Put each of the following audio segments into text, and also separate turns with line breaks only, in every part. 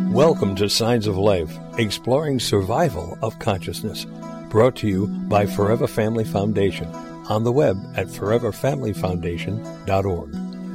Welcome to Signs of Life, exploring survival of consciousness. Brought to you by Forever Family Foundation, on the web at foreverfamilyfoundation.org.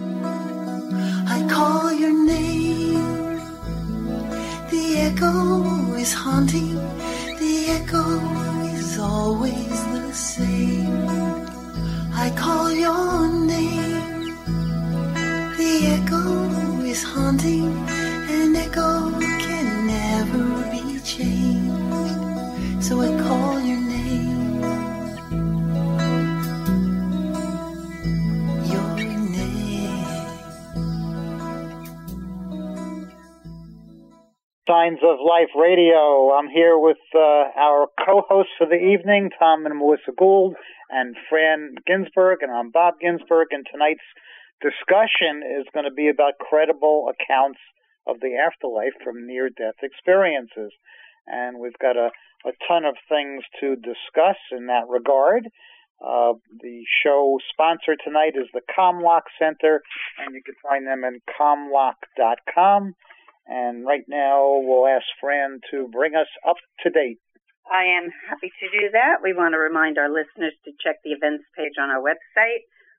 I call your name, the echo is haunting, the echo is always the same. I call your name, the echo is haunting, an echo can never be changed, so I call your name, your name.
Signs of Life Radio. I'm here with our co-hosts for the evening, Tom and Melissa Gould, and Fran Ginsberg, and I'm Bob Ginsberg, and tonight's discussion is going to be about credible accounts of the afterlife from near-death experiences. And we've got a ton of things to discuss in that regard. The show sponsor tonight is the Comlock Center, and you can find them at comlock.com. And right now, we'll ask Fran to bring us up to date.
I am happy to do that. We want to remind our listeners to check the events page on our website,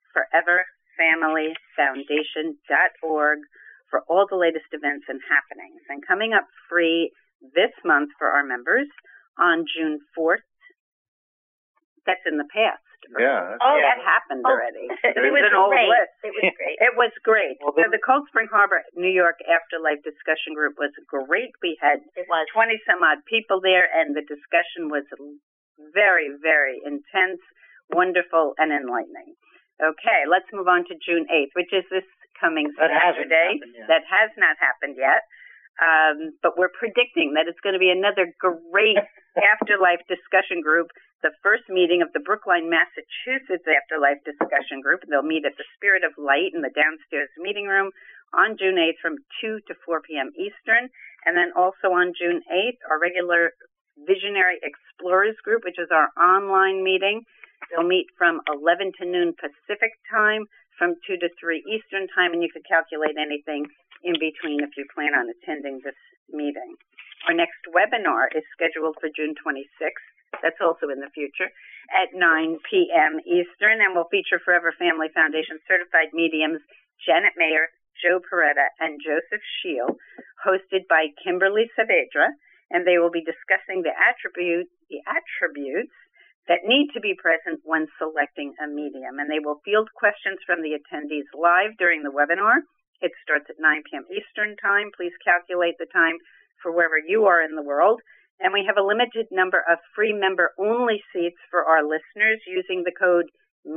foreverfamilyfoundation.org, for all the latest events and happenings. And coming up free this month for our members on June 4th, that's in the past.
Yeah.
That happened already. It was an old list.
It was great.
It was great.
Well,
So the Cold Spring Harbor, New York Afterlife Discussion Group was great. We had 20-some-odd people there, and the discussion was very, very intense, wonderful, and enlightening. Okay, let's move on to June 8th, which is this coming Saturday. That has not happened yet. But we're predicting that it's going to be another great Afterlife Discussion Group, the first meeting of the Brookline, Massachusetts Afterlife Discussion Group. They'll meet at the Spirit of Light in the downstairs meeting room on June 8th from 2 to 4 p.m. Eastern. And then also on June 8th, our regular Visionary Explorers Group, which is our online meeting. They'll meet from 11 to noon Pacific time, from 2 to 3 Eastern time, and you could calculate anything in between if you plan on attending this meeting. Our next webinar is scheduled for June 26th. That's also in the future, at 9 p.m. Eastern, and will feature Forever Family Foundation certified mediums Janet Mayer, Joe Peretta, and Joseph Scheel, hosted by Kimberly Saavedra, and they will be discussing the attributes that need to be present when selecting a medium. And they will field questions from the attendees live during the webinar. It starts at 9 p.m. Eastern time. Please calculate the time for wherever you are in the world. And we have a limited number of free member-only seats for our listeners using the code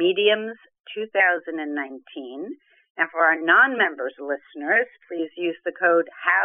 MEDIUMS2019. And for our non-members listeners, please use the code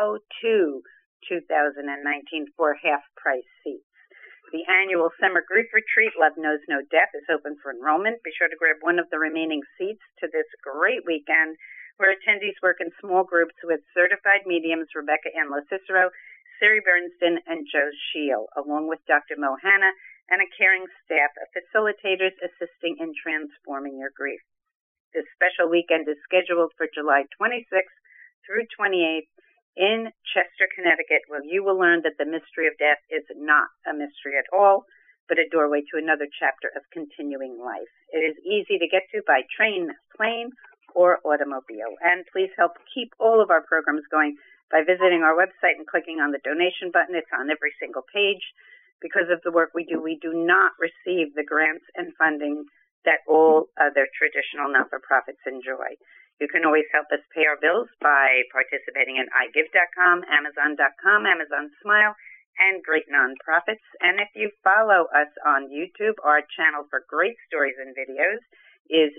HOW2019 for half-price seats. The annual summer grief retreat, Love Knows No Death, is open for enrollment. Be sure to grab one of the remaining seats to this great weekend, where attendees work in small groups with certified mediums Rebecca Ann Locicero, Siri Bernstein, and Joe Scheel, along with Dr. Mohana and a caring staff of facilitators assisting in transforming your grief. This special weekend is scheduled for July 26th through 28th in Chester, Connecticut, where you will learn that the mystery of death is not a mystery at all, but a doorway to another chapter of continuing life. It is easy to get to by train, plane, or automobile. And please help keep all of our programs going by visiting our website and clicking on the donation button. It's on every single page. Because of the work we do not receive the grants and funding that all other traditional not-for-profits enjoy. You can always help us pay our bills by participating in iGive.com, Amazon.com, Amazon Smile, and great nonprofits. And if you follow us on YouTube, our channel for great stories and videos is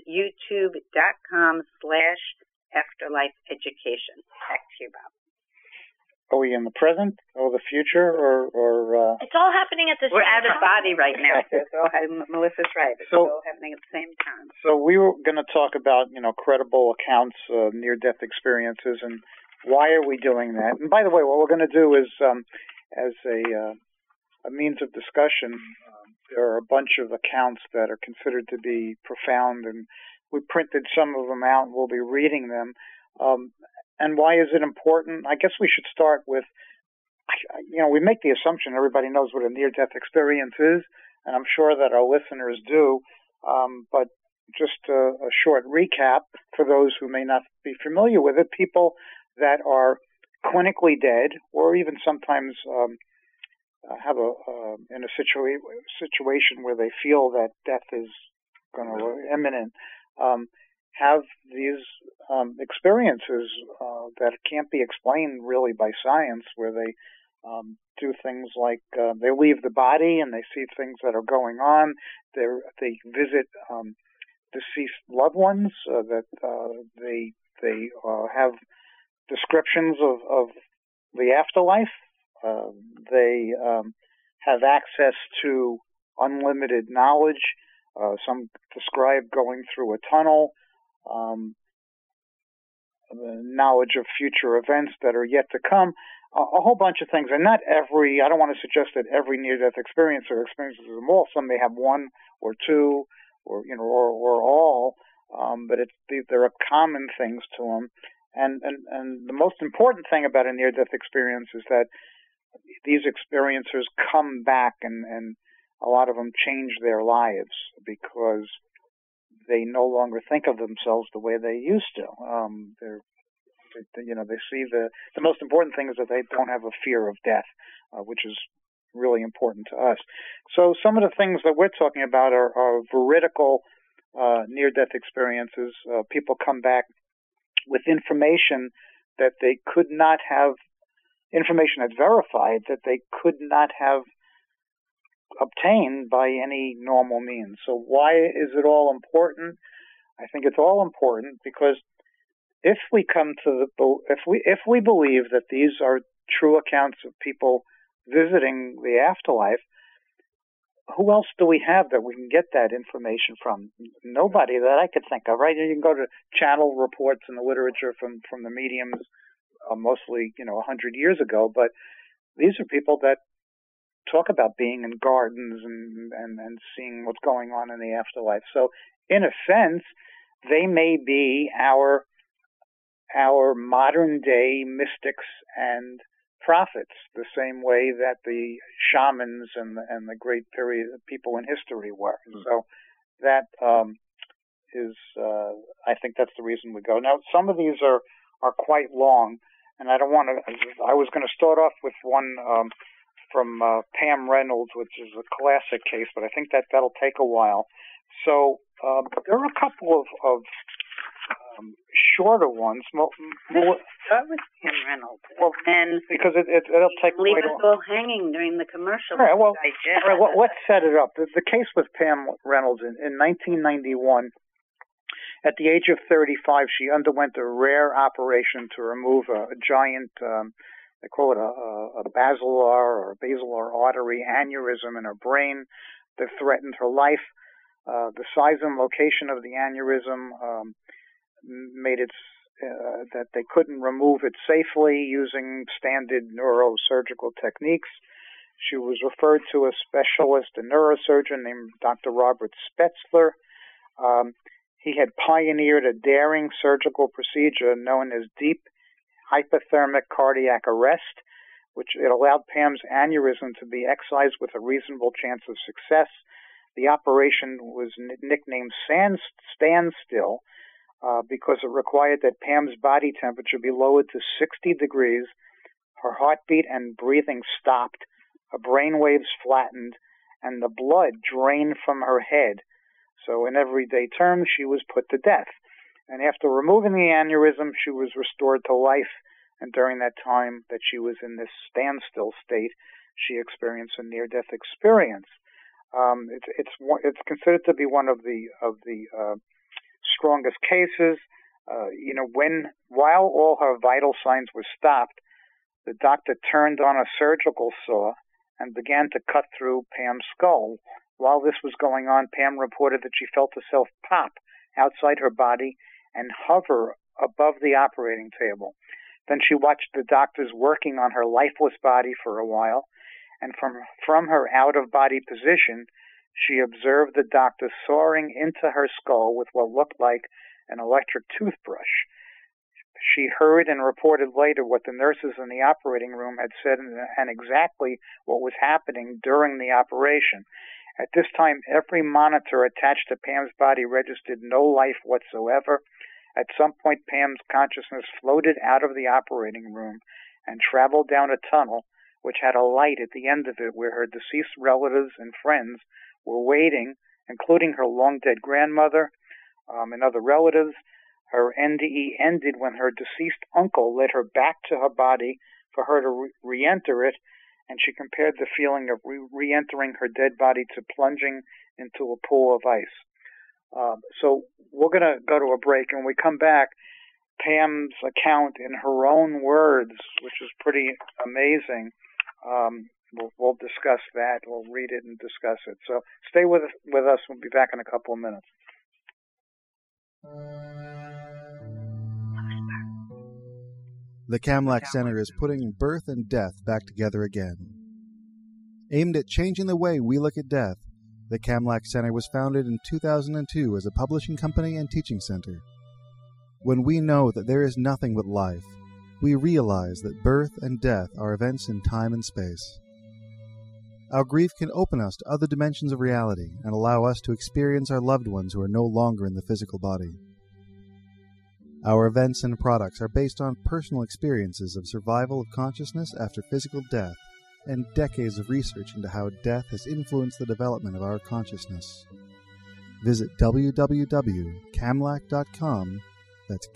youtube.com/afterlifeeducation. Back to you, Bob.
Are we in the present or the future or
It's all happening at the same time.
We're out of body right now. So it's all, Melissa's right. It's all happening at the same time.
So we were going to talk about, credible accounts of near-death experiences and why are we doing that? And by the way, what we're going to do is, as a means of discussion, there are a bunch of accounts that are considered to be profound, and we printed some of them out and we'll be reading them. And why is it important? I guess we should start with we make the assumption everybody knows what a near-death experience is, and I'm sure that our listeners do. But just a short recap for those who may not be familiar with it: people that are clinically dead, or even sometimes have in a situation where they feel that death is imminent, have these experiences that can't be explained really by science, where they do things like they leave the body and they see things that are going on. They visit deceased loved ones. That they have descriptions of the afterlife. They have access to unlimited knowledge. Some describe going through a tunnel. Knowledge of future events that are yet to come. A whole bunch of things, and not every. I don't want to suggest that every near-death experiencer experiences them all. Some may have one or two, or all. But there are common things to them. And the most important thing about a near-death experience is that these experiencers come back, and a lot of them change their lives because they no longer think of themselves the way they used to. They see the most important thing is that they don't have a fear of death, which is really important to us. So some of the things that we're talking about are veridical near-death experiences. People come back with information that they could not have, information that's verified that they could not have obtained by any normal means. So why is it all important? I think it's all important because if we come to if we believe that these are true accounts of people visiting the afterlife, who else do we have that we can get that information from? Nobody that I could think of, right? You can go to channel reports in the literature from the mediums, mostly 100 years ago, but these are people that talk about being in gardens and seeing what's going on in the afterlife. So in a sense, they may be our modern day mystics and prophets, the same way that the shamans and the great period people in history were. Mm-hmm. So that is, I think that's the reason we go. Now, some of these are quite long, and I don't want to. I was going to start off with one from Pam Reynolds, which is a classic case, but I think that'll take a while. So there are a couple of shorter ones.
Start with Pam Reynolds.
Well, and because it'll take
leave
quite
us all hanging during the commercial.
All right, well, let's set it up. The case with Pam Reynolds in 1991, at the age of 35, she underwent a rare operation to remove a giant, they call it a basilar artery aneurysm in her brain that threatened her life. The size and location of the aneurysm made it that they couldn't remove it safely using standard neurosurgical techniques. She was referred to a specialist, a neurosurgeon named Dr. Robert Spetzler. He had pioneered a daring surgical procedure known as deep hypothermic cardiac arrest, which it allowed Pam's aneurysm to be excised with a reasonable chance of success. The operation was nicknamed Standstill because it required that Pam's body temperature be lowered to 60 degrees, her heartbeat and breathing stopped, her brain waves flattened, and the blood drained from her head. So in everyday terms, she was put to death. And after removing the aneurysm, she was restored to life. And during that time that she was in this standstill state, she experienced a near-death experience. It's considered to be one of the strongest cases. While all her vital signs were stopped, the doctor turned on a surgical saw and began to cut through Pam's skull. While this was going on, Pam reported that she felt herself pop outside her body and hover above the operating table. Then she watched the doctors working on her lifeless body for a while, and from her out-of-body position, she observed the doctor soaring into her skull with what looked like an electric toothbrush. She heard and reported later what the nurses in the operating room had said and exactly what was happening during the operation. At this time, every monitor attached to Pam's body registered no life whatsoever. At some point, Pam's consciousness floated out of the operating room and traveled down a tunnel, which had a light at the end of it where her deceased relatives and friends were waiting, including her long-dead grandmother and other relatives. Her NDE ended when her deceased uncle led her back to her body for her to re-enter it, and she compared the feeling of re-entering her dead body to plunging into a pool of ice. So we're going to go to a break, and when we come back, Pam's account in her own words, which is pretty amazing. We'll discuss that. We'll read it and discuss it. So stay with us. We'll be back in a couple of minutes.
The Kamlach Center is putting birth and death back together again. Aimed at changing the way we look at death, the Kamlach Center was founded in 2002 as a publishing company and teaching center. When we know that there is nothing but life, we realize that birth and death are events in time and space. Our grief can open us to other dimensions of reality and allow us to experience our loved ones who are no longer in the physical body. Our events and products are based on personal experiences of survival of consciousness after physical death and decades of research into how death has influenced the development of our consciousness. Visit www.kamlach.com, that's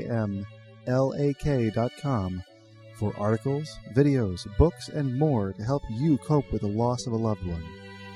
KAMLAK.com, for articles, videos, books, and more to help you cope with the loss of a loved one.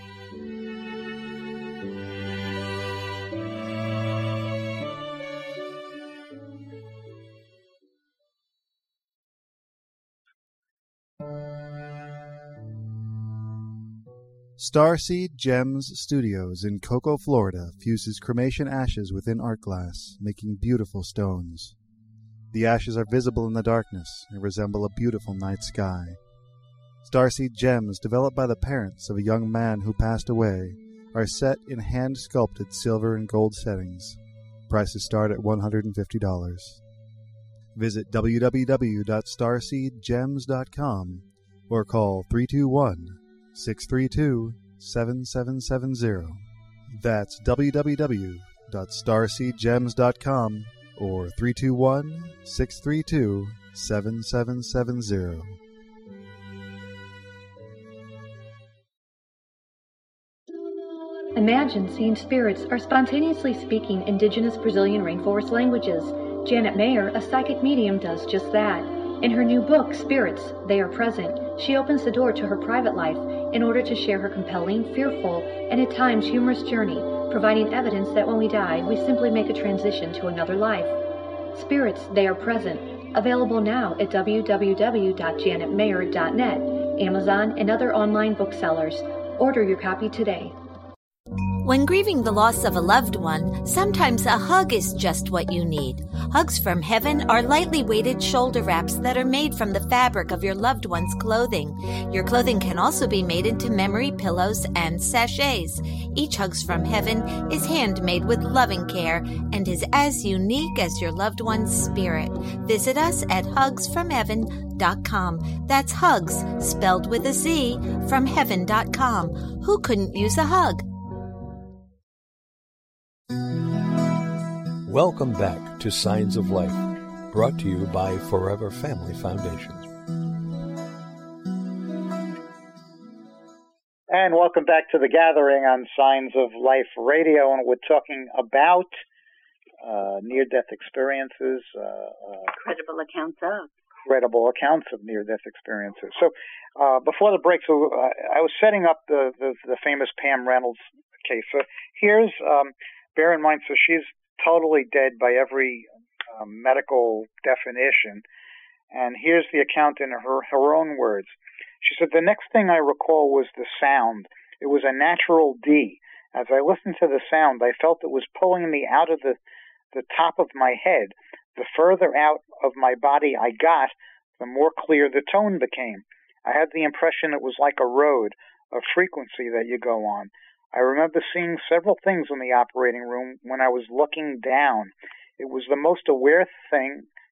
Starseed Gems Studios in Cocoa, Florida fuses cremation ashes within art glass, making beautiful stones. The ashes are visible in the darkness and resemble a beautiful night sky. Starseed Gems, developed by the parents of a young man who passed away, are set in hand-sculpted silver and gold settings. Prices start at $150. Visit www.starseedgems.com or call 321-632-7770. That's www.starseedgems.com or 321-632-7770.
Imagine seeing spirits or spontaneously speaking indigenous Brazilian rainforest languages. Janet Mayer, a psychic medium, does just that. In her new book, Spirits, They Are Present, she opens the door to her private life in order to share her compelling, fearful, and at times humorous journey, providing evidence that when we die, we simply make a transition to another life. Spirits, They Are Present, available now at www.janetmayer.net, Amazon, and other online booksellers. Order your copy today.
When grieving the loss of a loved one, sometimes a hug is just what you need. Hugs from Heaven are lightly weighted shoulder wraps that are made from the fabric of your loved one's clothing. Your clothing can also be made into memory pillows and sachets. Each Hugs from Heaven is handmade with loving care and is as unique as your loved one's spirit. Visit us at hugsfromheaven.com. That's hugs, spelled with a Z, from heaven.com. Who couldn't use a hug?
Welcome back to Signs of Life, brought to you by Forever Family Foundation.
And welcome back to the gathering on Signs of Life Radio, and we're talking about near-death experiences.
Credible accounts of.
Credible accounts of near-death experiences. So before the break, so I was setting up the famous Pam Reynolds case. So here's, bear in mind, so she's totally dead by every medical definition. And here's the account in her own words. She said, "The next thing I recall was the sound. It was a natural D. As I listened to the sound, I felt it was pulling me out of the top of my head. The further out of my body I got, the more clear the tone became. I had the impression it was like a road, a frequency that you go on. I remember seeing several things in the operating room when I was looking down. It was the most aware thing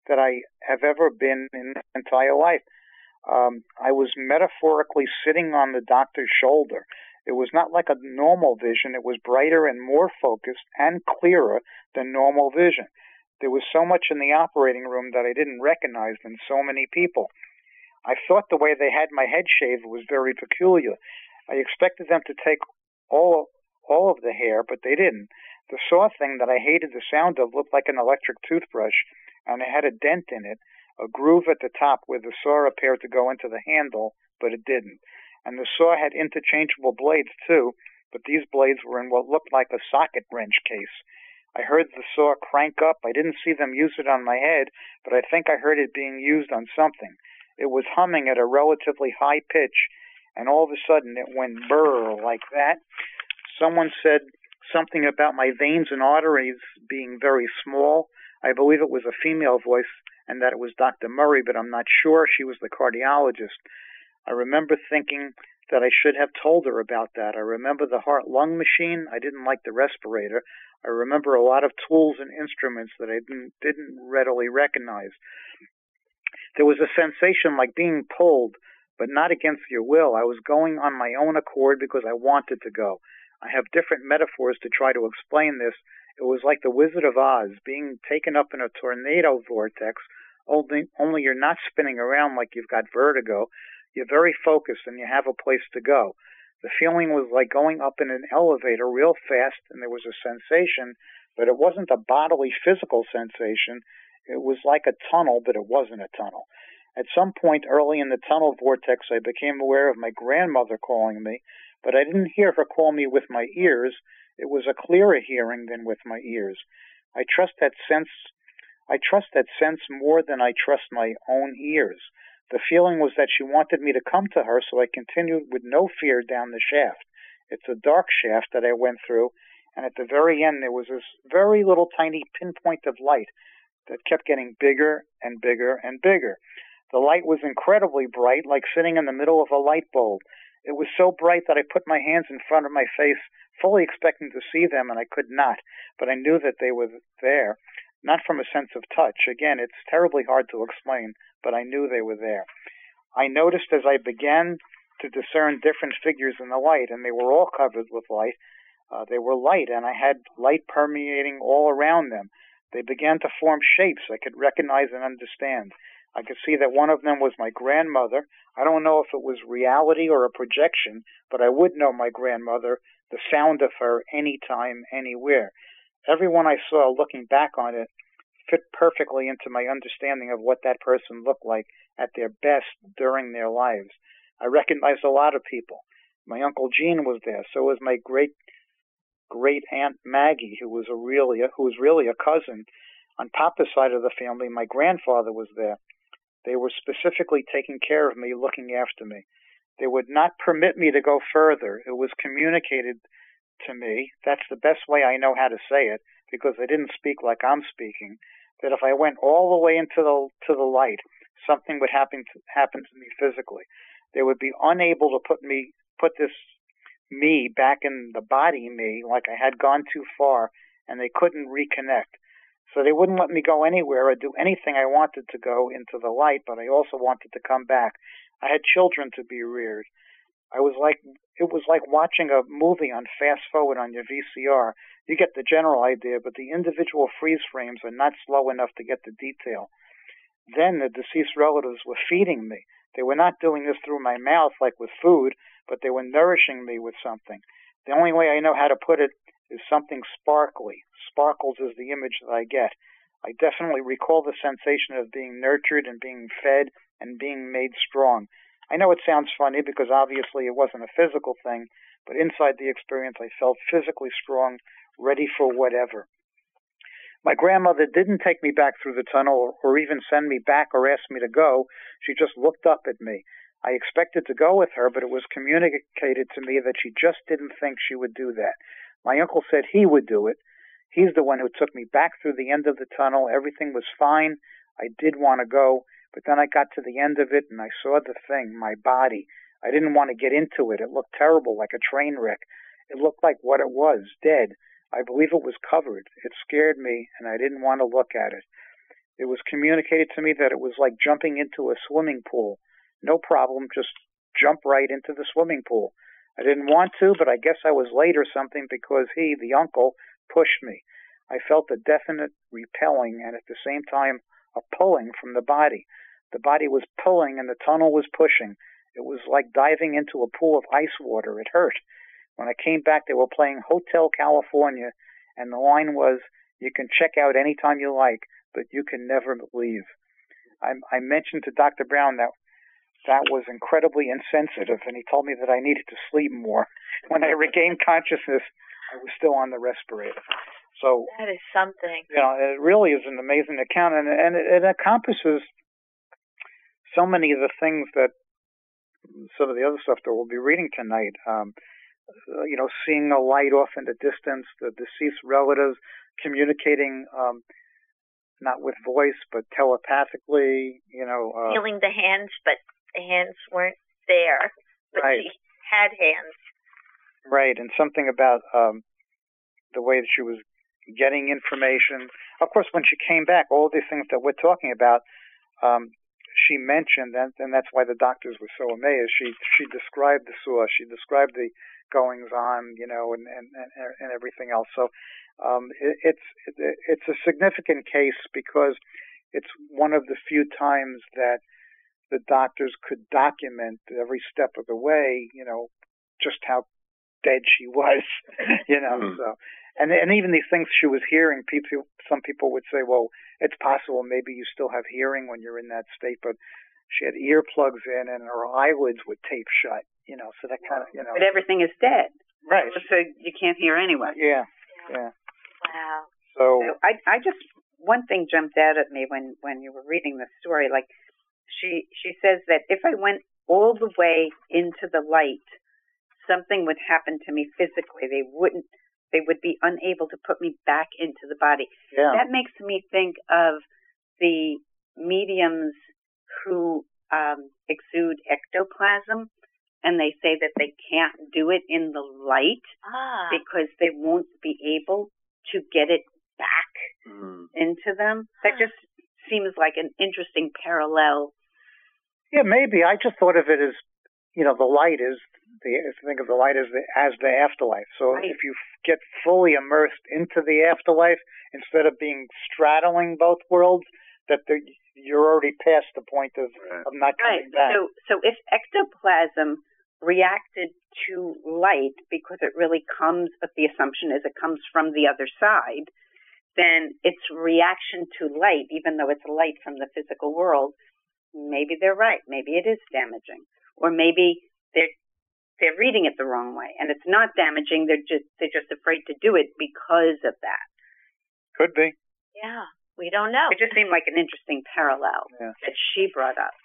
that I have ever been in my entire life. I was metaphorically sitting on the doctor's shoulder. It was not like a normal vision. It was brighter and more focused and clearer than normal vision. There was so much in the operating room that I didn't recognize in so many people. I thought the way they had my head shaved was very peculiar. I expected them to take all of the hair, but they didn't. The saw thing that I hated the sound of looked like an electric toothbrush, and it had a dent in it, a groove at the top where the saw appeared to go into the handle, but it didn't. And the saw had interchangeable blades, too, but these blades were in what looked like a socket wrench case. I heard the saw crank up. I didn't see them use it on my head, but I think I heard it being used on something. It was humming at a relatively high pitch, and all of a sudden it went brrr like that. Someone said something about my veins and arteries being very small. I believe it was a female voice and that it was Dr. Murray, but I'm not sure. She was the cardiologist. I remember thinking that I should have told her about that. I remember the heart-lung machine. I didn't like the respirator. I remember a lot of tools and instruments that I didn't readily recognize. There was a sensation like being pulled, but not against your will. I was going on my own accord because I wanted to go. I have different metaphors to try to explain this. It was like the Wizard of Oz, being taken up in a tornado vortex, only you're not spinning around like you've got vertigo. You're very focused and you have a place to go. The feeling was like going up in an elevator real fast, and there was a sensation, but it wasn't a bodily physical sensation. It was like a tunnel, but it wasn't a tunnel. At some point early in the tunnel vortex, I became aware of my grandmother calling me, but I didn't hear her call me with my ears. It was a clearer hearing than with my ears. I trust that sense more than I trust my own ears. The feeling was that she wanted me to come to her, so I continued with no fear down the shaft. It's a dark shaft that I went through, and at the very end there was this very little tiny pinpoint of light that kept getting bigger and bigger and bigger. The light was incredibly bright, like sitting in the middle of a light bulb. It was so bright that I put my hands in front of my face, fully expecting to see them, and I could not, but I knew that they were there, not from a sense of touch. Again, it's terribly hard to explain, but I knew they were there. I noticed as I began to discern different figures in the light, and they were all covered with light. They were light, and I had light permeating all around them. They began to form shapes I could recognize and understand. I could see that one of them was my grandmother. I don't know if it was reality or a projection, but I would know my grandmother, the sound of her anytime, anywhere. Everyone I saw looking back on it fit perfectly into my understanding of what that person looked like at their best during their lives. I recognized a lot of people. My Uncle Gene was there. So was my great Aunt Maggie, who was really a cousin. On Papa's side of the family, my grandfather was there. They were specifically taking care of me, looking after me. They would not permit me to go further. It was communicated to me. That's the best way I know how to say it, because they didn't speak like I'm speaking, that if I went all the way into the light, something would happen to me physically. They would be unable to put this me back in the body me, like I had gone too far, and they couldn't reconnect. So they wouldn't let me go anywhere or do anything I wanted to go into the light, but I also wanted to come back. I had children to be reared. It was like watching a movie on fast forward on your VCR. You get the general idea, but the individual freeze frames are not slow enough to get the detail. Then the deceased relatives were feeding me. They were not doing this through my mouth like with food, but they were nourishing me with something. The only way I know how to put it is something sparkly. Sparkles is the image that I get. I definitely recall the sensation of being nurtured and being fed and being made strong. I know it sounds funny because obviously it wasn't a physical thing, but inside the experience I felt physically strong, ready for whatever. My grandmother didn't take me back through the tunnel or even send me back or ask me to go. She just looked up at me. I expected to go with her, but it was communicated to me that she just didn't think she would do that. My uncle said he would do it. He's the one who took me back through the end of the tunnel. Everything was fine. I did want to go, but then I got to the end of it and I saw the thing, my body. I didn't want to get into it. It looked terrible, like a train wreck. It looked like what it was, dead. I believe it was covered. It scared me, and I didn't want to look at it. It was communicated to me that it was like jumping into a swimming pool. No problem, just jump right into the swimming pool. I didn't want to, but I guess I was late or something because he, the uncle, pushed me. I felt a definite repelling and at the same time a pulling from the body. The body was pulling and the tunnel was pushing. It was like diving into a pool of ice water. It hurt. When I came back, they were playing Hotel California, and the line was, "You can check out anytime you like, but you can never leave." I mentioned to Dr. Brown that was incredibly insensitive, and he told me that I needed to sleep more. When I regained consciousness, I was still on the respirator. So
that is something.
You know, it really is an amazing account, and it encompasses so many of the things that some of the other stuff that we'll be reading tonight. You know, seeing a light off in the distance, the deceased relatives communicating, not with voice, but telepathically, you know.
Feeling the hands, but the hands weren't there. But
right.
She had hands.
Right, and something about the way that she was getting information. Of course, when she came back, all these things that we're talking about, she mentioned, and that's why the doctors were so amazed. She described the source, she described the goings on, you know, and everything else. So it's a significant case because it's one of the few times that the doctors could document every step of the way, you know, just how dead she was, you know. Mm-hmm. So, and even these things she was hearing, some people would say, well, it's possible maybe you still have hearing when you're in that state, but she had earplugs in and her eyelids would tape shut, you know, so that kind of, you know.
But everything is dead.
Right.
So you can't hear anyway.
Yeah.
Wow.
So
I just, one thing jumped out at me when you were reading the story, like she says that if I went all the way into the light, something would happen to me physically. They would be unable to put me back into the body.
Yeah.
That makes me think of the mediums who exude ectoplasm, and they say that they can't do it in the light because they won't be able to get it back into them. That just seems like an interesting parallel.
Yeah, maybe. I just thought of it as, you know, the light is think of the light as the afterlife. So right. If you get fully immersed into the afterlife, instead of being straddling both worlds, you're already past the point of not coming back.
So if ectoplasm reacted to light because it really comes, but the assumption is it comes from the other side, then its reaction to light, even though it's light from the physical world, maybe they're right. Maybe it is damaging, or maybe they're reading it the wrong way, and it's not damaging. They're just afraid to do it because of that.
Could be.
Yeah, we don't know.
It just seemed like an interesting parallel that she brought up.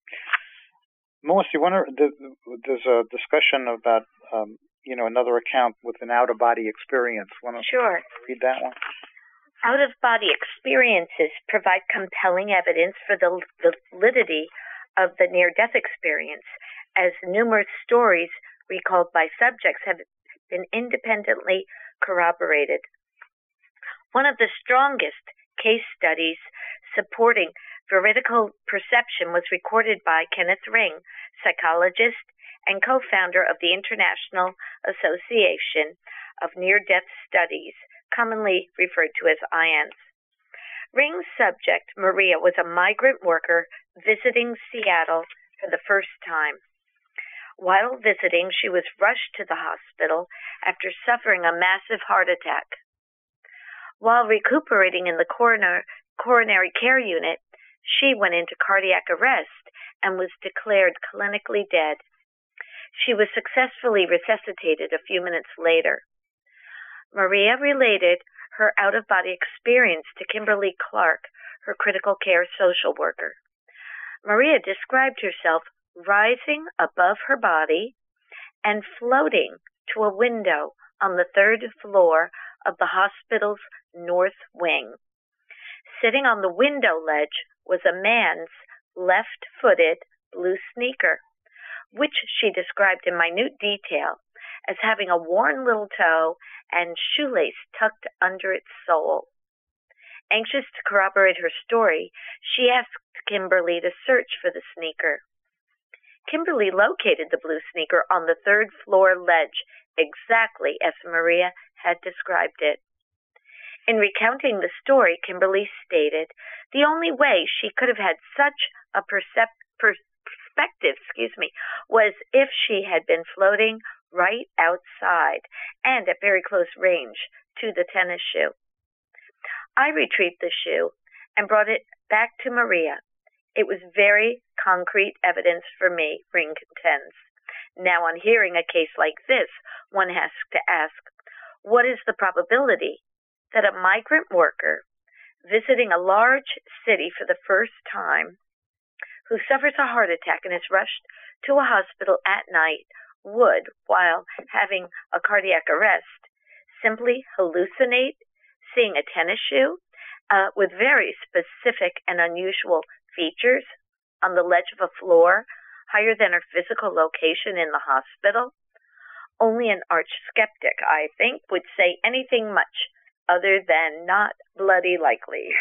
Melissa, there's a discussion about you know, another account with an out-of-body experience.
Sure.
Read that one.
Out-of-body experiences provide compelling evidence for the validity of the near-death experience, as numerous stories recalled by subjects have been independently corroborated. One of the strongest case studies supporting veridical perception was recorded by Kenneth Ring, psychologist and co-founder of the International Association of Near-Death Studies, commonly referred to as IANDS. Ring's subject, Maria, was a migrant worker visiting Seattle for the first time. While visiting, she was rushed to the hospital after suffering a massive heart attack. While recuperating in the coronary care unit, she went into cardiac arrest and was declared clinically dead. She was successfully resuscitated a few minutes later. Maria related her out-of-body experience to Kimberly Clark, her critical care social worker. Maria described herself rising above her body and floating to a window on the 3rd floor of the hospital's north wing. Sitting on the window ledge was a man's left-footed blue sneaker, which she described in minute detail as having a worn little toe and shoelace tucked under its sole. Anxious to corroborate her story, she asked Kimberly to search for the sneaker. Kimberly located the blue sneaker on the third-floor ledge, exactly as Maria had described it. In recounting the story, Kimberly stated the only way she could have had such a perspective, was if she had been floating right outside and at very close range to the tennis shoe. I retrieved the shoe and brought it back to Maria. It was very concrete evidence for me, Ring contends. Now, on hearing a case like this, one has to ask, what is the probability that a migrant worker visiting a large city for the first time, who suffers a heart attack and is rushed to a hospital at night, would, while having a cardiac arrest, simply hallucinate seeing a tennis shoe with very specific and unusual features on the ledge of a floor higher than her physical location in the hospital? Only an arch skeptic, I think, would say anything much other than not bloody likely.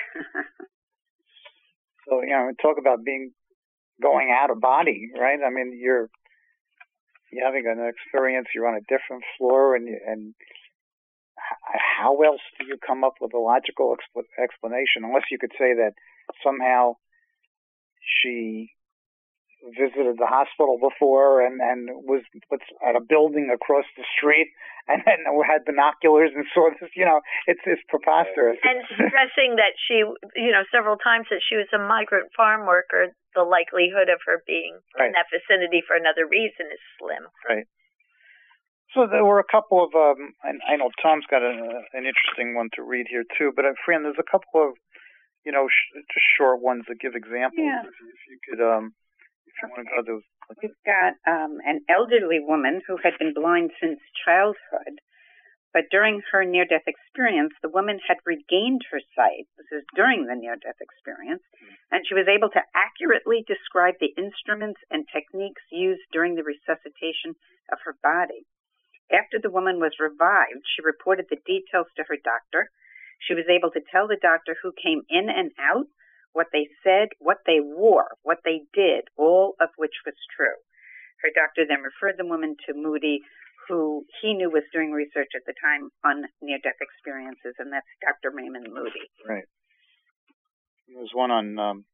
So, talk about going out of body, right? I mean, you're having an experience, you're on a different floor, and how else do you come up with a logical explanation? Unless you could say that somehow she visited the hospital before and was at a building across the street and then had binoculars and saw this, it's preposterous.
And stressing that she, several times that she was a migrant farm worker, the likelihood of her being in that vicinity for another reason is slim.
Right. So there were a couple of, and I know Tom's got an interesting one to read here too, but Fran, there's a couple of, just short ones that give examples.
Yeah.
If you could, if you want to go those.
We've got an elderly woman who had been blind since childhood, but during her near-death experience, the woman had regained her sight. This is during the near-death experience, and she was able to accurately describe the instruments and techniques used during the resuscitation of her body. After the woman was revived, she reported the details to her doctor. She was able to tell the doctor who came in and out, what they said, what they wore, what they did, all of which was true. Her doctor then referred the woman to Moody, who he knew was doing research at the time on near-death experiences, and that's Dr. Raymond Moody.
Right. There's one on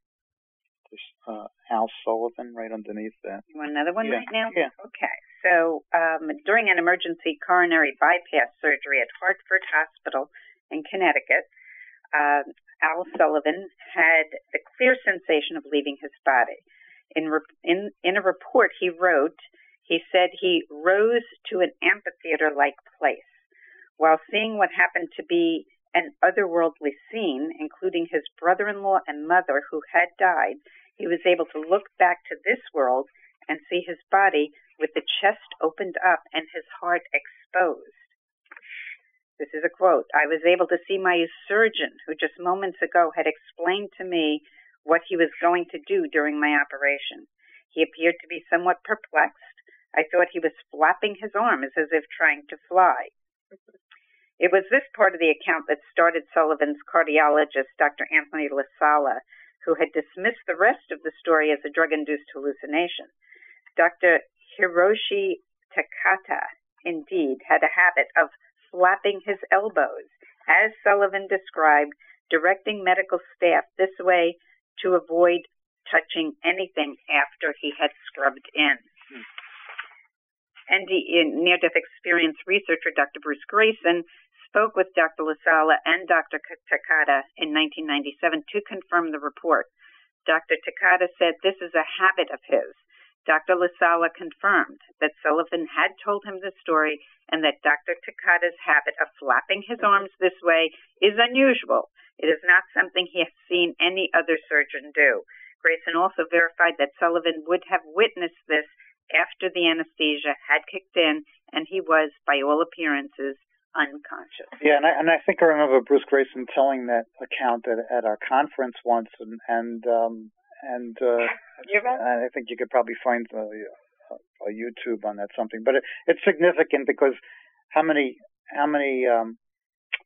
Al Sullivan right underneath that.
You want another one right now?
Yeah.
Okay. So during an emergency coronary bypass surgery at Hartford Hospital in Connecticut, Al Sullivan had the clear sensation of leaving his body. In a report he wrote, he said he rose to an amphitheater-like place. While seeing what happened to be an otherworldly scene, including his brother-in-law and mother who had died, he was able to look back to this world and see his body with the chest opened up and his heart exposed. This is a quote. I was able to see my surgeon, who just moments ago had explained to me what he was going to do during my operation. He appeared to be somewhat perplexed. I thought he was flapping his arms as if trying to fly. It was this part of the account that started Sullivan's cardiologist, Dr. Anthony LaSala, who had dismissed the rest of the story as a drug-induced hallucination. Dr. Hiroshi Takata, indeed, had a habit of flapping his elbows, as Sullivan described, directing medical staff this way to avoid touching anything after he had scrubbed in. Near-death experience researcher Dr. Bruce Grayson spoke with Dr. LaSala and Dr. Takata in 1997 to confirm the report. Dr. Takata said this is a habit of his. Dr. LaSala confirmed that Sullivan had told him the story and that Dr. Takata's habit of flapping his arms this way is unusual. It is not something he has seen any other surgeon do. Grayson also verified that Sullivan would have witnessed this after the anesthesia had kicked in, and he was, by all appearances, unconscious.
Yeah, and I think I remember Bruce Grayson telling that account at our conference once, and I think you could probably find a YouTube on that something. But it's significant because how many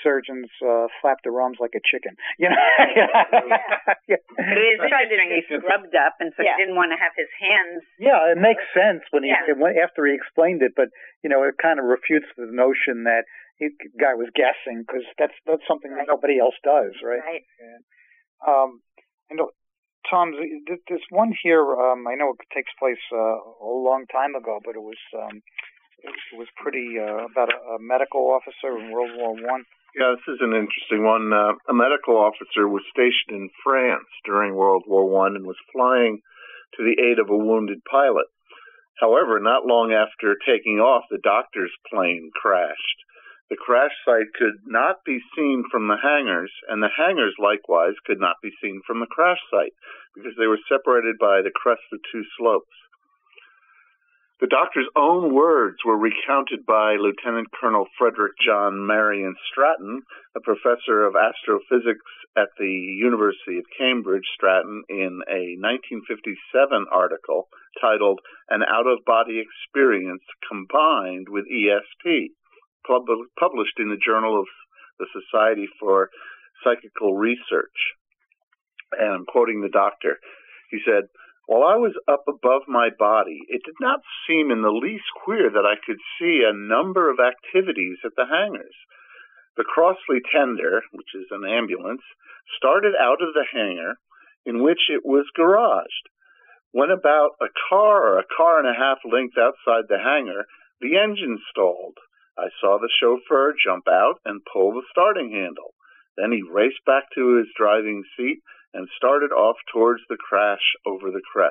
surgeons flap their arms like a chicken. You know.
It is interesting. He scrubbed up, and so he didn't want to have his hands.
Yeah, it makes sense after he explained it, but it kind of refutes the notion that the guy was guessing, because that's something that nobody else does, right?
Right.
And Tom, there's one here. I know it takes place a long time ago, but it was pretty about a medical officer in World War I.
Yeah, this is an interesting one. A medical officer was stationed in France during World War I and was flying to the aid of a wounded pilot. However, not long after taking off, the doctor's plane crashed. The crash site could not be seen from the hangars, and the hangars likewise could not be seen from the crash site because they were separated by the crest of two slopes. The doctor's own words were recounted by Lieutenant Colonel Frederick John Marion Stratton, a professor of astrophysics at the University of Cambridge, Stratton, in a 1957 article titled An Out-of-Body Experience Combined with ESP, published in the Journal of the Society for Psychical Research. And I'm quoting the doctor. He said, "While I was up above my body, it did not seem in the least queer that I could see a number of activities at the hangars. The Crossley tender, which is an ambulance, started out of the hangar in which it was garaged. When about a car or a car and a half length outside the hangar, the engine stalled. I saw the chauffeur jump out and pull the starting handle. Then he raced back to his driving seat and started off towards the crash over the crest.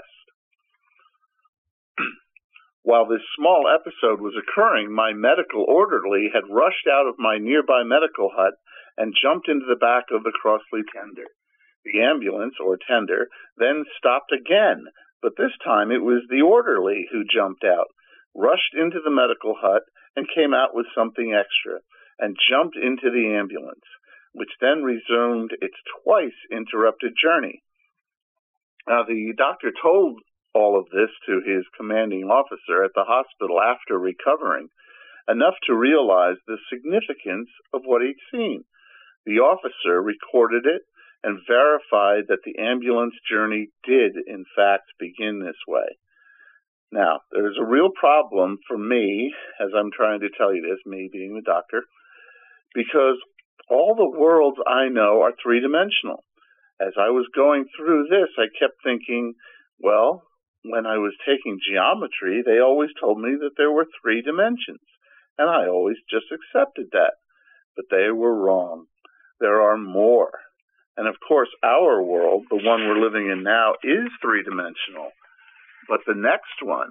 While this small episode was occurring, my medical orderly had rushed out of my nearby medical hut and jumped into the back of the Crossley tender. The ambulance, or tender, then stopped again, but this time it was the orderly who jumped out, rushed into the medical hut, and came out with something extra, and jumped into the ambulance, which then resumed its twice interrupted journey." Now, the doctor told all of this to his commanding officer at the hospital after recovering, enough to realize the significance of what he'd seen. The officer recorded it and verified that the ambulance journey did, in fact, begin this way. Now, there's a real problem for me, as I'm trying to tell you this, me being the doctor, because all the worlds I know are three-dimensional. As I was going through this, I kept thinking, well, when I was taking geometry, they always told me that there were 3 dimensions, and I always just accepted that. But they were wrong. There are more. And of course, our world, the one we're living in now, is 3-dimensional. But the next one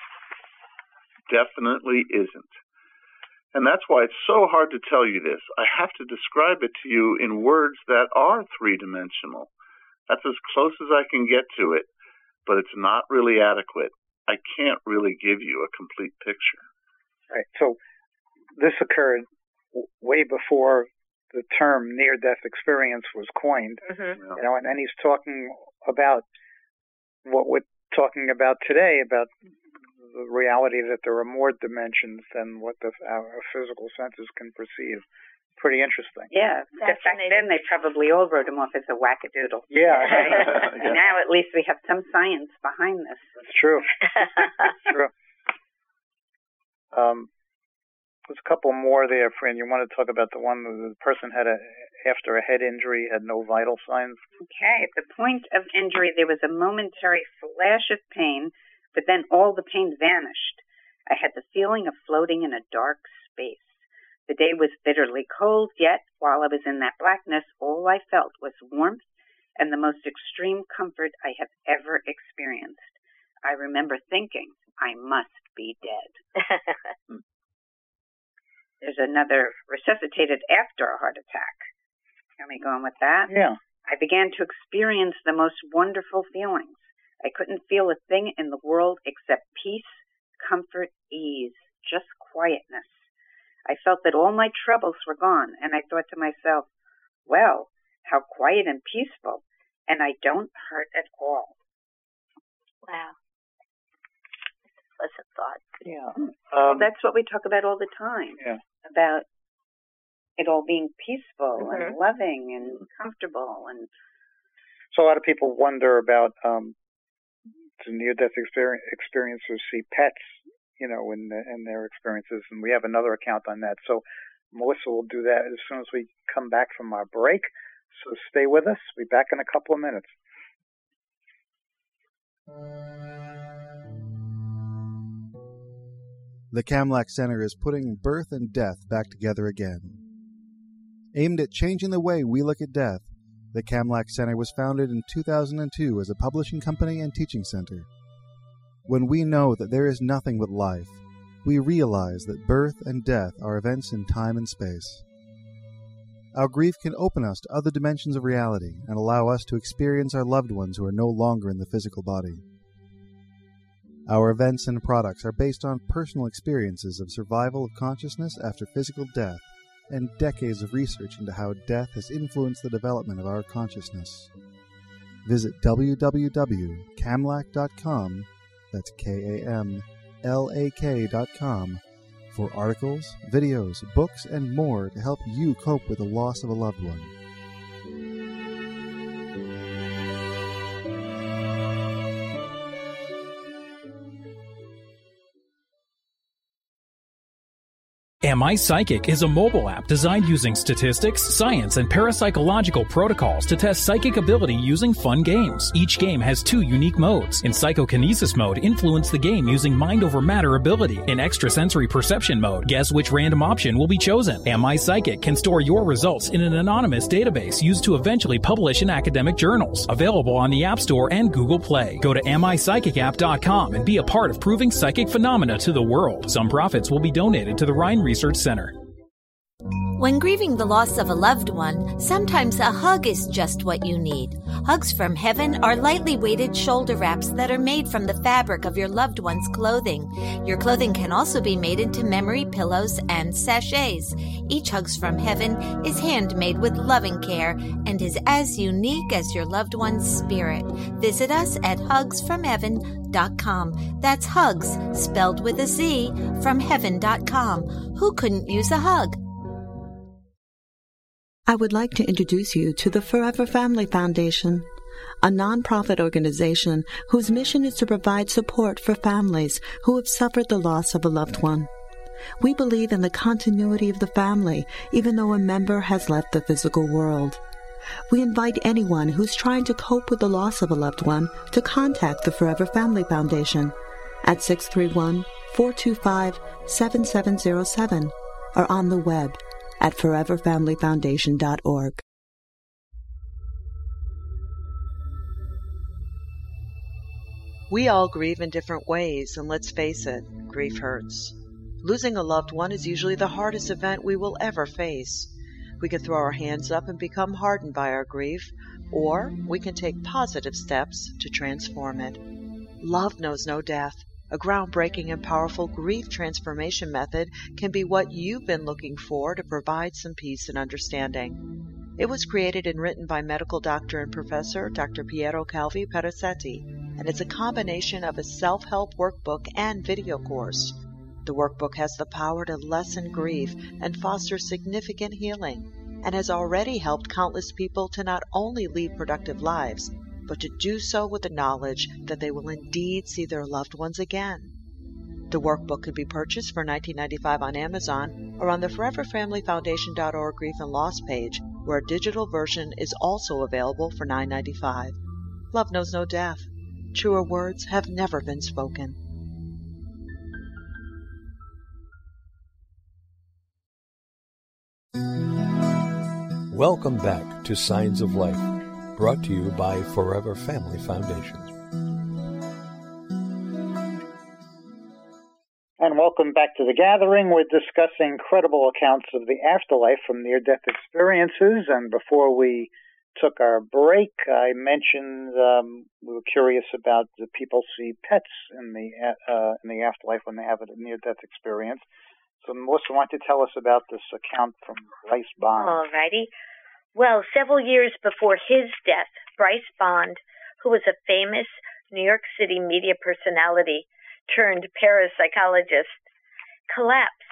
definitely isn't. And that's why it's so hard to tell you this. I have to describe it to you in words that are 3-dimensional. That's as close as I can get to it, but it's not really adequate. I can't really give you a complete picture.
Right. So this occurred way before the term near-death experience was coined.
Mm-hmm.
And he's talking about what we're talking about today, about the reality that there are more dimensions than what our physical senses can perceive. Pretty interesting.
Yeah. Back then, they probably all wrote him off as a wackadoodle.
Yeah.
Right?
Yeah.
Now, at least we have some science behind this.
That's true. That's true. There's a couple more there, friend. You want to talk about the one where the person had after a head injury, had no vital signs?
Okay. At the point of injury, there was a momentary flash of pain, but then all the pain vanished. I had the feeling of floating in a dark space. The day was bitterly cold, yet while I was in that blackness, all I felt was warmth and the most extreme comfort I have ever experienced. I remember thinking, I must be dead. There's another resuscitated after a heart attack. Can we go on with that?
Yeah.
I began to experience the most wonderful feelings. I couldn't feel a thing in the world except peace, comfort, ease, just quietness. I felt that all my troubles were gone, and I thought to myself, well, how quiet and peaceful, and I don't hurt at all.
Wow. Pleasant thought.
Yeah.
Well, that's what we talk about all the time.
Yeah.
About it all being peaceful and loving and comfortable. And
so a lot of people wonder about the near-death experiencers see pets, in their experiences, and we have another account on that. So Melissa will do that as soon as we come back from our break. So stay with us. We'll be back in a couple of minutes.
The Kamlak Center is putting birth and death back together again. Aimed at changing the way we look at death, the Kamlak Center was founded in 2002 as a publishing company and teaching center. When we know that there is nothing but life, we realize that birth and death are events in time and space. Our grief can open us to other dimensions of reality and allow us to experience our loved ones who are no longer in the physical body. Our events and products are based on personal experiences of survival of consciousness after physical death and decades of research into how death has influenced the development of our consciousness. Visit www.kamlak.com, that's KAMLAK.com, for articles, videos, books, and more to help you cope with the loss of a loved one.
Am I Psychic is a mobile app designed using statistics, science, and parapsychological protocols to test psychic ability using fun games. Each game has 2 unique modes. In psychokinesis mode, influence the game using mind over matter ability. In extrasensory perception mode, guess which random option will be chosen. Am I Psychic can store your results in an anonymous database used to eventually publish in academic journals. Available on the App Store and Google Play. Go to AmIPsychicApp.com and be a part of proving psychic phenomena to the world. Some profits will be donated to the Rhine Research Center.
When grieving the loss of a loved one, sometimes a hug is just what you need. Hugs from Heaven are lightly weighted shoulder wraps that are made from the fabric of your loved one's clothing. Your clothing can also be made into memory pillows and sachets. Each Hugs from Heaven is handmade with loving care and is as unique as your loved one's spirit. Visit us at hugsfromheaven.com. That's hugs, spelled with a Z, from heaven.com. Who couldn't use a hug?
I would like to introduce you to the Forever Family Foundation, a nonprofit organization whose mission is to provide support for families who have suffered the loss of a loved one. We believe in the continuity of the family, even though a member has left the physical world. We invite anyone who's trying to cope with the loss of a loved one to contact the Forever Family Foundation at 631-425-7707 or on the web at foreverfamilyfoundation.org.
We all grieve in different ways, and let's face it, grief hurts. Losing a loved one is usually the hardest event we will ever face. We can throw our hands up and become hardened by our grief, or we can take positive steps to transform it. Love knows no death. A groundbreaking and powerful grief transformation method can be what you've been looking for to provide some peace and understanding. It was created and written by medical doctor and professor Dr. Piero Calvi Perazzetti, and it's a combination of a self-help workbook and video course. The workbook has the power to lessen grief and foster significant healing, and has already helped countless people to not only lead productive lives, but to do so with the knowledge that they will indeed see their loved ones again. The workbook could be purchased for $19.95 on Amazon or on the ForeverFamilyFoundation.org Grief and Loss page, where a digital version is also available for $9.95. Love knows no death. Truer words have never been spoken.
Welcome back to Signs of Life, brought to you by Forever Family Foundation.
And welcome back to The Gathering. We're discussing credible accounts of the afterlife from near-death experiences. And before we took our break, I mentioned we were curious about the people see pets in the afterlife when they have a near-death experience. So, Melissa, why don't you tell us about this account from Bryce Bond?
All righty. Well, several years before his death, Bryce Bond, who was a famous New York City media personality turned parapsychologist, collapsed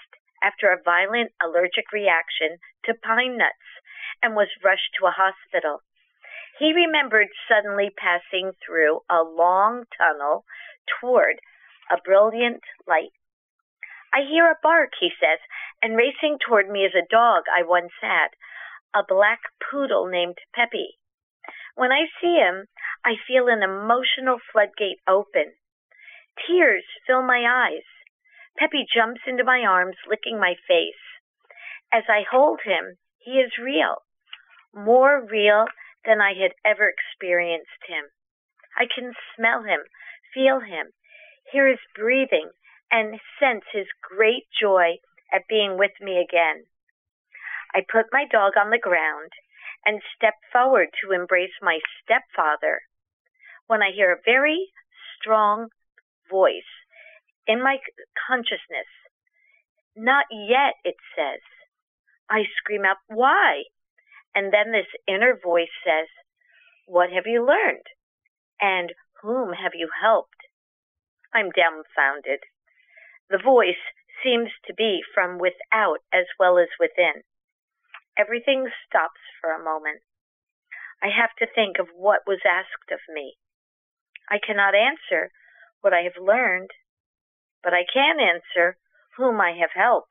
after a violent allergic reaction to pine nuts and was rushed to a hospital. He remembered suddenly passing through a long tunnel toward a brilliant light. I hear a bark, he says, and racing toward me is a dog I once had, a black poodle named Peppy. When I see him, I feel an emotional floodgate open. Tears fill my eyes. Peppy jumps into my arms, licking my face. As I hold him, he is real, more real than I had ever experienced him. I can smell him, feel him, hear his breathing, and sense his great joy at being with me again. I put my dog on the ground and step forward to embrace my stepfather when I hear a very strong voice in my consciousness. Not yet, it says. I scream out, why? And then this inner voice says, what have you learned? And whom have you helped? I'm dumbfounded. The voice seems to be from without as well as within. Everything stops for a moment. I have to think of what was asked of me. I cannot answer what I have learned, but I can answer whom I have helped.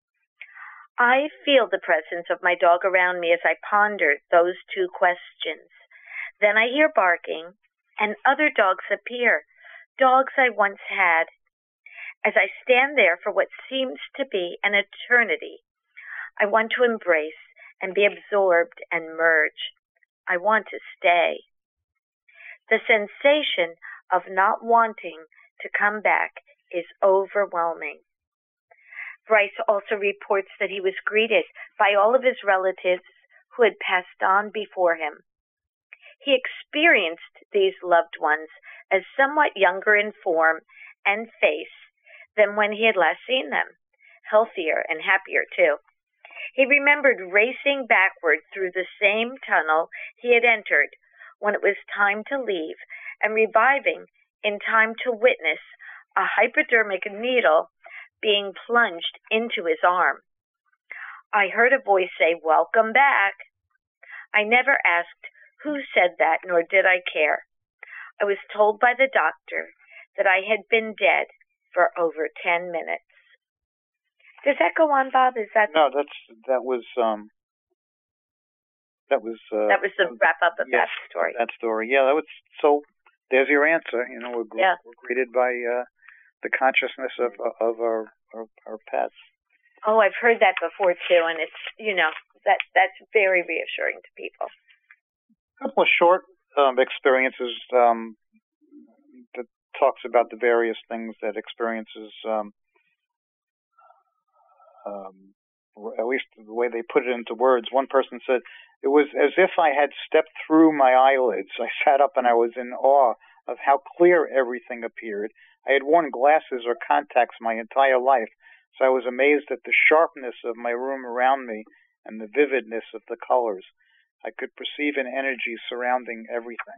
I feel the presence of my dog around me as I ponder those two questions. Then I hear barking, and other dogs appear, dogs I once had. As I stand there for what seems to be an eternity, I want to embrace and be absorbed and merge. I want to stay. The sensation of not wanting to come back is overwhelming. Bryce also reports that he was greeted by all of his relatives who had passed on before him. He experienced these loved ones as somewhat younger in form and face than when he had last seen them, healthier and happier too. He remembered racing backward through the same tunnel he had entered when it was time to leave, and reviving in time to witness a hypodermic needle being plunged into his arm. I heard a voice say, welcome back. I never asked who said that, nor did I care. I was told by the doctor that I had been dead for over 10 minutes. Does that go on, Bob? Is that
no? That was the
wrap up of that story.
That story, yeah. That was so. There's your answer. You know, we're greeted by the consciousness of our pets.
Oh, I've heard that before too, and it's that's very reassuring to people.
A couple of short experiences that talks about the various things that experiences. At least the way they put it into words. One person said, it was as if I had stepped through my eyelids. I sat up and I was in awe of how clear everything appeared. I had worn glasses or contacts my entire life, so I was amazed at the sharpness of my room around me and the vividness of the colors. I could perceive an energy surrounding everything.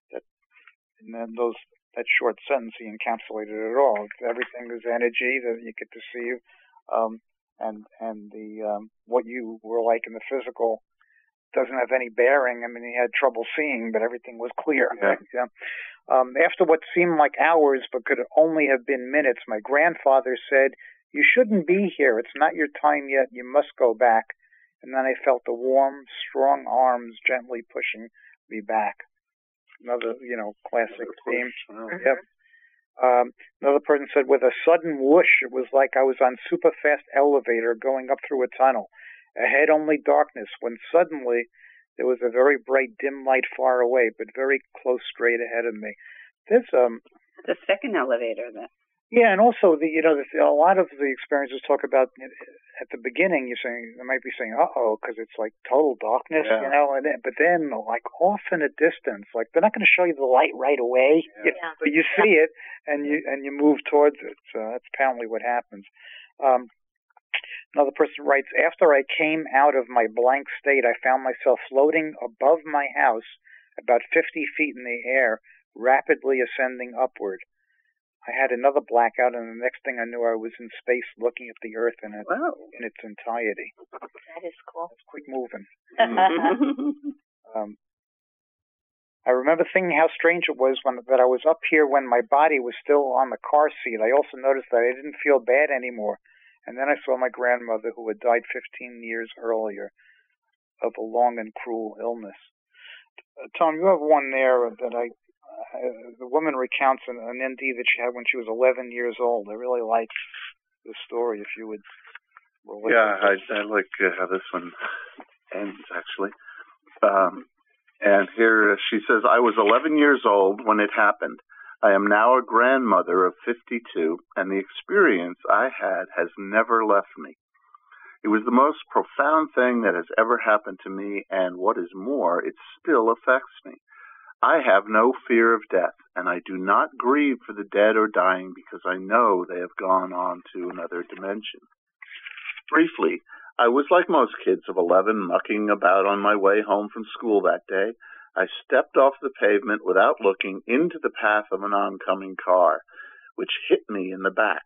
That short sentence, he encapsulated it all. Everything is energy that you could perceive. And the what you were like in the physical doesn't have any bearing. I mean, he had trouble seeing, but everything was clear. Yeah. After what seemed like hours, but could only have been minutes, my grandfather said, "You shouldn't be here. It's not your time yet. You must go back." And then I felt the warm, strong arms gently pushing me back. Another, classic theme. Yep. Another person said, with a sudden whoosh, it was like I was on super fast elevator going up through a tunnel. Ahead only darkness, when suddenly there was a very bright dim light far away, but very close straight ahead of me. There's
the second elevator then.
Yeah, and also a lot of the experiences talk about at the beginning. They might be saying, because it's like total darkness, but then like off in a distance, like they're not going to show you the light right away, but you see it and you move towards it. So that's apparently what happens. Another person writes, after I came out of my blank state, I found myself floating above my house, about 50 feet in the air, rapidly ascending upward. I had another blackout, and the next thing I knew, I was in space looking at the Earth in its entirety.
That is cool.
It's quick moving. I remember thinking how strange it was that I was up here when my body was still on the car seat. I also noticed that I didn't feel bad anymore. And then I saw my grandmother, who had died 15 years earlier of a long and cruel illness. Tom, you have one there that the woman recounts an ND that she had when she was 11 years old. I really like the story, if you would relate.
Yeah, I like how this one ends, actually. And here she says, I was 11 years old when it happened. I am now a grandmother of 52, and the experience I had has never left me. It was the most profound thing that has ever happened to me, and what is more, it still affects me. I have no fear of death, and I do not grieve for the dead or dying because I know they have gone on to another dimension. Briefly, I was like most kids of 11 mucking about on my way home from school that day. I stepped off the pavement without looking into the path of an oncoming car, which hit me in the back.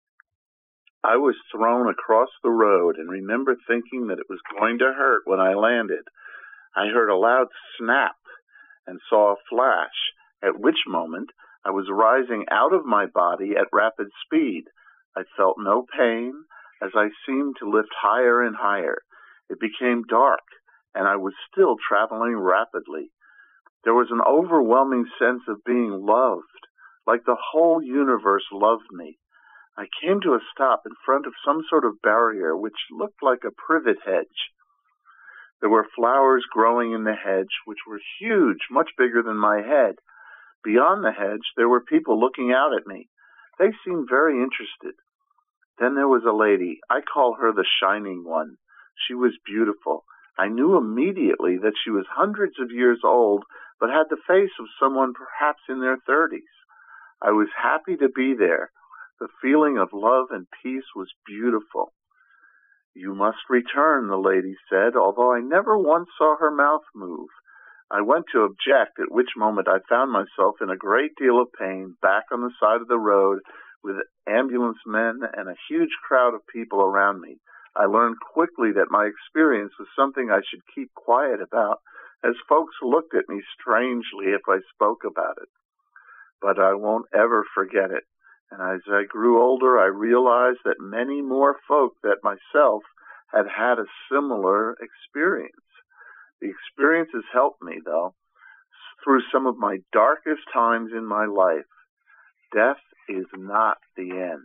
I was thrown across the road and remember thinking that it was going to hurt when I landed. I heard a loud snap and saw a flash, at which moment I was rising out of my body at rapid speed. I felt no pain as I seemed to lift higher and higher. It became dark, and I was still traveling rapidly. There was an overwhelming sense of being loved, like the whole universe loved me. I came to a stop in front of some sort of barrier which looked like a privet hedge. There were flowers growing in the hedge, which were huge, much bigger than my head. Beyond the hedge, there were people looking out at me. They seemed very interested. Then there was a lady. I call her the Shining One. She was beautiful. I knew immediately that she was hundreds of years old, but had the face of someone perhaps in their 30s. I was happy to be there. The feeling of love and peace was beautiful. You must return, the lady said, although I never once saw her mouth move. I went to object, at which moment I found myself in a great deal of pain, back on the side of the road, with ambulance men and a huge crowd of people around me. I learned quickly that my experience was something I should keep quiet about, as folks looked at me strangely if I spoke about it. But I won't ever forget it. And as I grew older, I realized that many more folk than myself had had a similar experience. The experience has helped me, though, through some of my darkest times in my life. Death is not the end.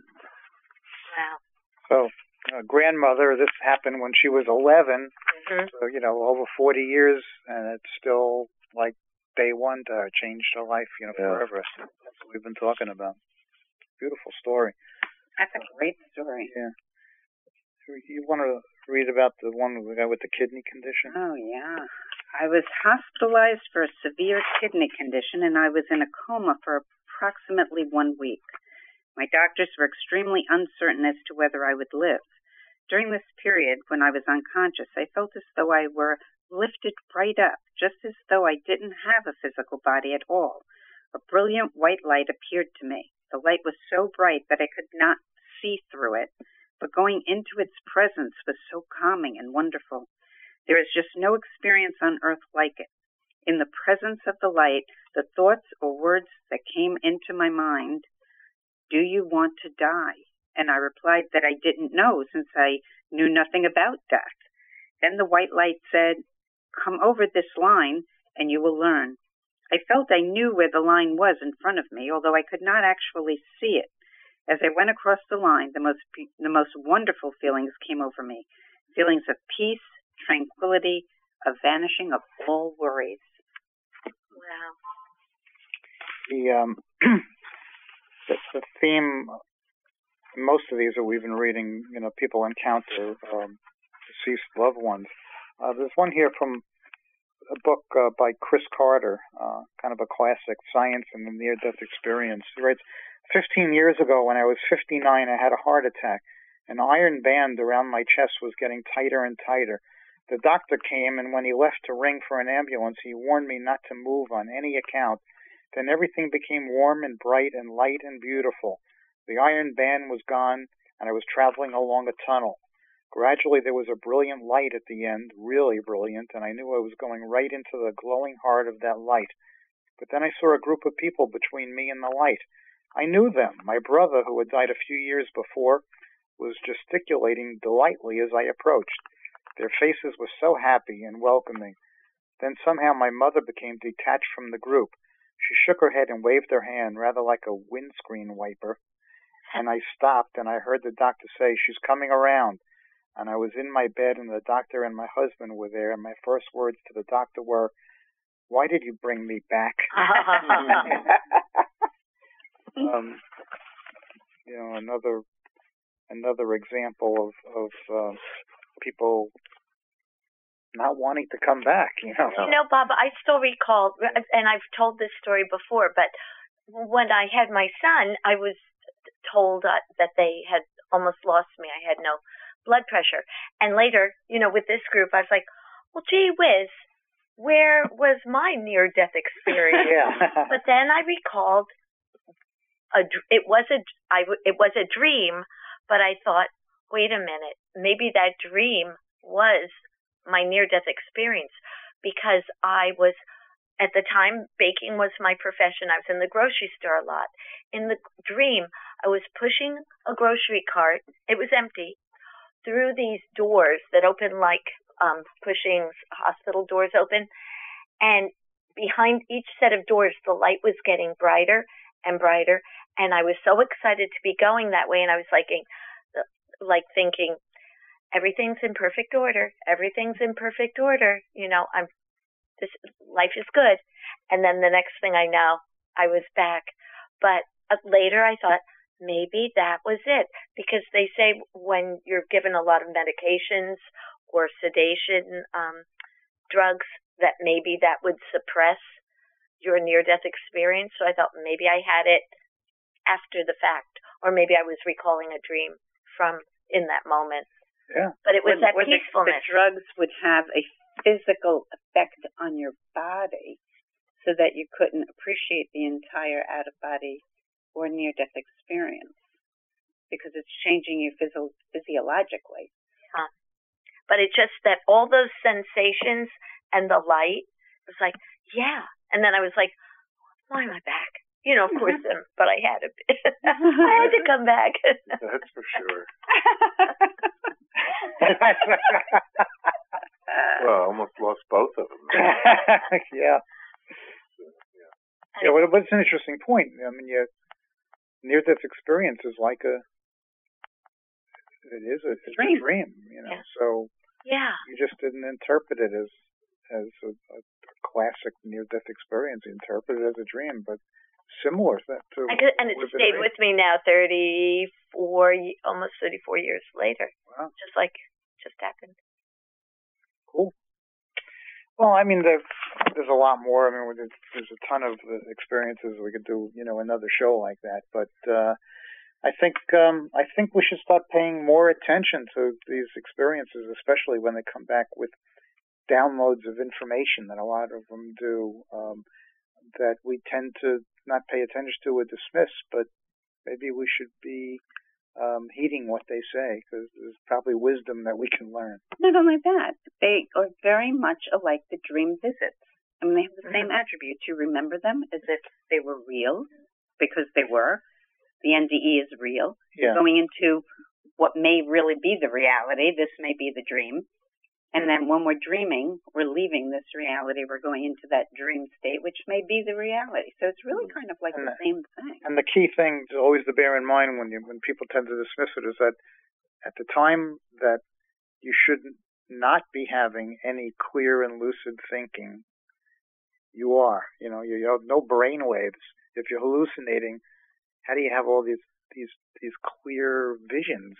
Wow.
So, grandmother, this happened when she was 11, so, over 40 years, and it's still like day one to her, changed her life, forever. That's what we've been talking about. Beautiful story.
That's a great story.
Yeah. You want to read about the one with the guy with the kidney condition?
Oh, yeah. I was hospitalized for a severe kidney condition, and I was in a coma for approximately 1 week. My doctors were extremely uncertain as to whether I would live. During this period, when I was unconscious, I felt as though I were lifted right up, just as though I didn't have a physical body at all. A brilliant white light appeared to me. The light was so bright that I could not see through it, but going into its presence was so calming and wonderful. There is just no experience on earth like it. In the presence of the light, the thoughts or words that came into my mind, "Do you want to die?" And I replied that I didn't know, since I knew nothing about death. Then the white light said, "Come over this line and you will learn." I felt I knew where the line was in front of me, although I could not actually see it. As I went across the line, the most wonderful feelings came over me. Feelings of peace, tranquility, a vanishing of all worries.
Wow.
The theme, most of these that we've been reading, people encounter deceased loved ones. There's one here from a book by Chris Carter, kind of a classic, Science and the Near-Death Experience. He writes, 15 years ago when I was 59, I had a heart attack. An iron band around my chest was getting tighter and tighter. The doctor came, and when he left to ring for an ambulance, he warned me not to move on any account, Then everything became warm and bright and light and beautiful. The iron band was gone, and I was traveling along a tunnel. Gradually, there was a brilliant light at the end, really brilliant, and I knew I was going right into the glowing heart of that light. But then I saw a group of people between me and the light. I knew them. My brother, who had died a few years before, was gesticulating delightedly as I approached. Their faces were so happy and welcoming. Then somehow my mother became detached from the group. She shook her head and waved her hand, rather like a windscreen wiper. And I stopped, and I heard the doctor say, "She's coming around." And I was in my bed, and the doctor and my husband were there, and my first words to the doctor were, "Why did you bring me back?" Another example of people not wanting to come back.
Bob, I still recall, and I've told this story before, but when I had my son, I was told that they had almost lost me. I had no blood pressure. And later, with this group, I was like, well, gee whiz, where was my near-death experience?
Yeah.
But then I recalled it was a dream, but I thought, wait a minute, maybe that dream was my near-death experience, because I was, at the time, baking was my profession. I was in the grocery store a lot. In the dream, I was pushing a grocery cart. It was empty, through these doors that open like pushing hospital doors open. And behind each set of doors, the light was getting brighter and brighter. And I was so excited to be going that way. And I was thinking, everything's in perfect order. Everything's in perfect order. Life is good. And then the next thing I know, I was back. But later I thought, maybe that was it, because they say when you're given a lot of medications or sedation drugs, that maybe that would suppress your near-death experience. So I thought maybe I had it after the fact, or maybe I was recalling a dream from in that moment.
Yeah.
But it was that peacefulness.
The drugs would have a physical effect on your body so that you couldn't appreciate the entire out-of-body or near-death experience, because it's changing you physiologically.
Huh. But it's just that all those sensations and the light, it was like, yeah. And then I was like, why am I back? Of course, but I had to. I had to come back.
That's for sure. Well, I almost lost both of them.
Yeah. Yeah, well, it's an interesting point. I mean, near-death experience is like a dream,
Yeah.
So
yeah,
you just didn't interpret it as a classic near-death experience. You interpreted it as a dream, but similar to.
And it stayed with me now, almost 34 years later.
Wow.
Just happened.
Cool. Well, I mean, there's a lot more. I mean, there's a ton of experiences. We could do, another show like that. But I think we should start paying more attention to these experiences, especially when they come back with downloads of information that a lot of them do, that we tend to not pay attention to or dismiss. But maybe we should be heeding what they say, because there's probably wisdom that we can learn.
Not only that, they are very much alike the dream visits. I mean, they have the same attributes. You remember them as if they were real, because they were. The NDE is real.
Yeah.
Going into what may really be the reality. This may be the dream. And then when we're dreaming, we're leaving this reality. We're going into that dream state, which may be the reality. So it's really kind of like the same thing.
And the key thing always to bear in mind when people tend to dismiss it is that at the time that you should not be having any clear and lucid thinking, you are. You have no brain waves. If you're hallucinating, how do you have all these clear visions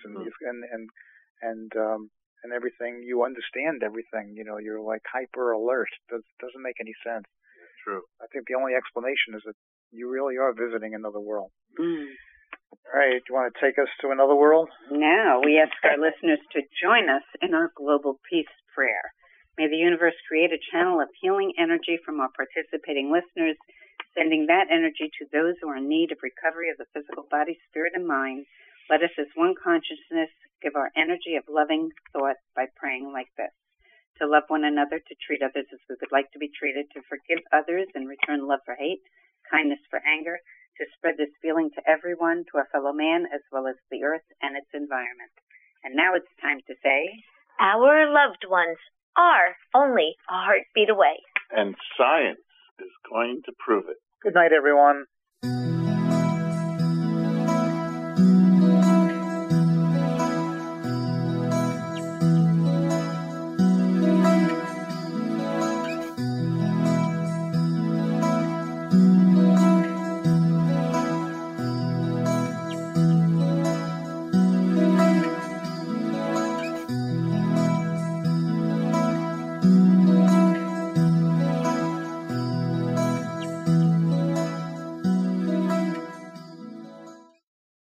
and everything? You understand everything. You're like hyper alert. Doesn't make any sense.
True.
I think the only explanation is that you really are visiting another world.
Mm.
All right. Do you want to take us to another world?
Now we ask our listeners to join us in our global peace prayer. May the universe create a channel of healing energy from our participating listeners, sending that energy to those who are in need of recovery of the physical body, spirit, and mind. Let us as one consciousness give our energy of loving thought by praying like this. To love one another, to treat others as we would like to be treated, to forgive others and return love for hate, kindness for anger, to spread this feeling to everyone, to our fellow man, as well as the earth and its environment. And now it's time to say,
our loved ones are only a heartbeat away.
And science is going to prove it.
Good night, everyone.